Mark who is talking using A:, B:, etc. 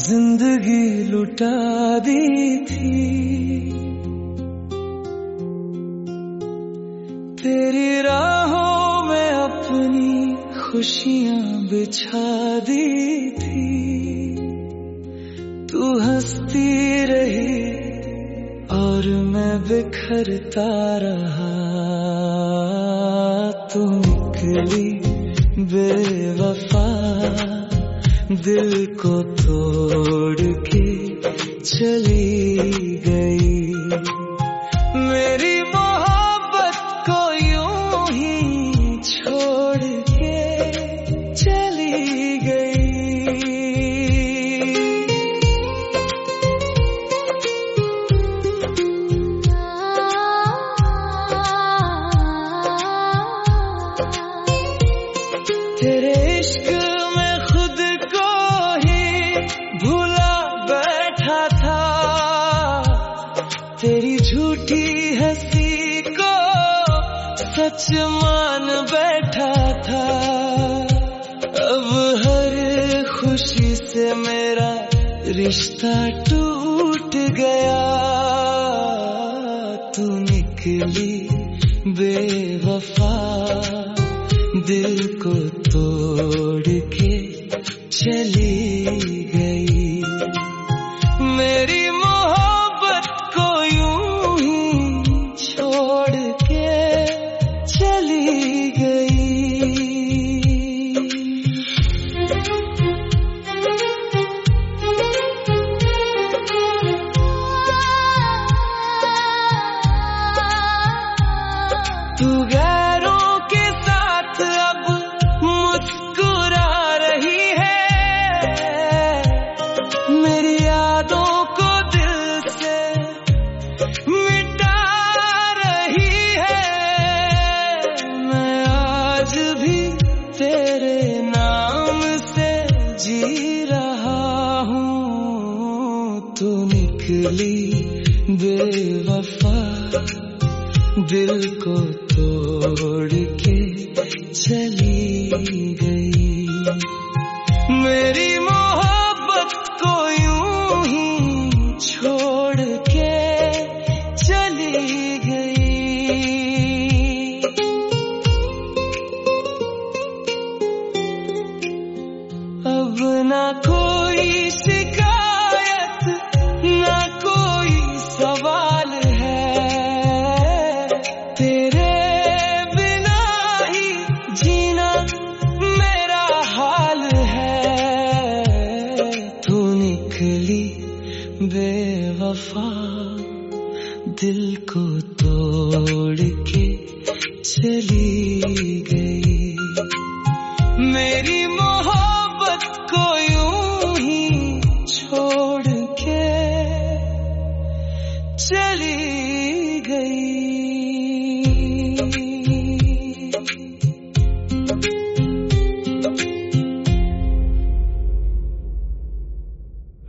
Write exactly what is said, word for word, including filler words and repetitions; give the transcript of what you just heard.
A: जिंदगी लुटा दी थी। तेरी राहों में अपनी खुशियां बिछा दी थी। तू हंसती रही और मैं बिखरता रहा। तू निकली बेवफा, दिल को तोड़ के चली गई। मेरी मोहब्बत को यूं ही छोड़ के चली गई। तेरे इश्क में खुद को ही भूला बैठा था। तेरी झूठी हंसी को सच मान बैठा था। अब हर खुशी से मेरा रिश्ता टूट गया। तू निकली बेवफा, दिल को तोड़ के चली गई। मेरी मोहब्बत को यूं ही छोड़ के चली गई। तू गैरों के साथ अब मुस्कुरा रही है। मेरी यादों को दिल से मिटा रही है। मैं आज भी तेरे नाम से जी रहा हूँ। तू निकली बेवफा, दिल को तोड़ के चली गई। मेरी मोहब्बत को यूं ही छोड़ के चली गई। अब ना कोई शिकायत, ना कोई सवाल है। तेरे बिना ही जीना मेरा हाल है। तू निकली बेवफा, दिल को तोड़ के चली गई। मेरी